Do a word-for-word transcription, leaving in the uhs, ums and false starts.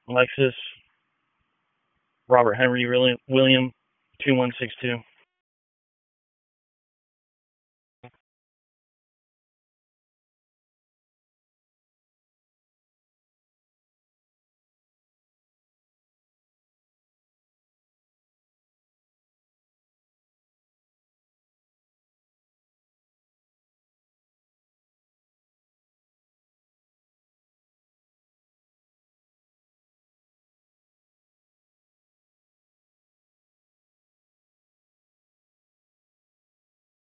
Alexis, Robert Henry William, two one six two.